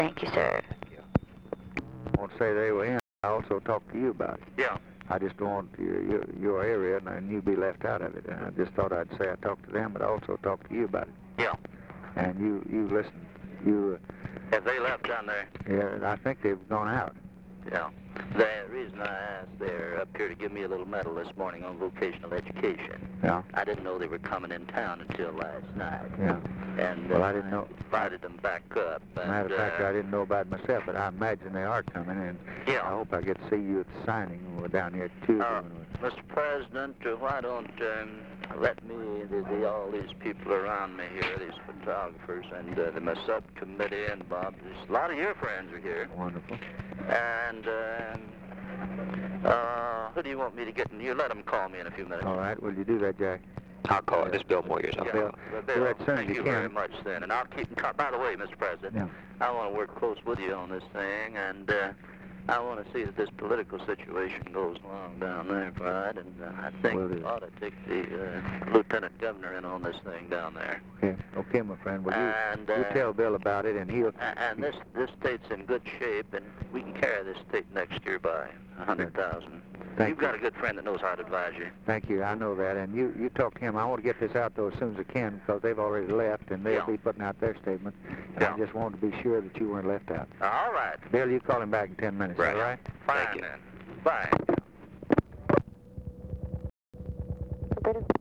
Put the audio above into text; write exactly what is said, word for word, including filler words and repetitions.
Thank you, sir. I won't say they were in. I also talked to you about it. Yeah. I just don't want your, your, your area and, and you be left out of it. And I just thought I'd say I talked to them, but I also talked to you about it. Yeah. And you, you listened. You, Have they left down there? uh, yeah, I think they've gone out. Yeah. The reason I asked, they're up here to give me a little medal this morning on vocational education. Yeah. I didn't know they were coming in town until last night. Yeah. And Well, uh, I didn't know. invited them back up. And, Matter of fact, uh, I didn't know about it myself, but I imagine they are coming, and Yeah. I hope I get to see you at the signing when we're down here at Tuesday. Uh, when we're- Mister President, uh, why don't um, let me, the, the, all these people around me here, these photographers, and uh, the, my subcommittee, and Bob, there's a lot of your friends are here. Wonderful. And uh, uh, who do you want me to get? And you let them call me in a few minutes. All right, will you do that, Jack? I'll call it. This Bill Moyers. I'll Yeah, call it. well, do Bill, it as soon as thank you you can. very much then. And I'll keep in touch. By the way, Mister President, Yeah. I want to work close with you on this thing, and uh, I want to see that this political situation goes along down there, Pride, and uh, I think Will we do. ought to take the uh, lieutenant governor in on this thing down there. Okay, okay, my friend. Well, you, And, you uh, tell Bill about it, and he'll... A- And this this state's in good shape, and we can carry this state next year by a hundred thousand. Thank You've you. got a good friend that knows how to advise you. Thank you. I know that. And you, you talk to him. I want to get this out, though, as soon as I can, because they've already left, and they'll Yeah. be putting out their statement. And Yeah. I just wanted to be sure that you weren't left out. All right. Bill, you call him back in ten minutes, Right. all right? Fine Thank you. then. Bye. Bit of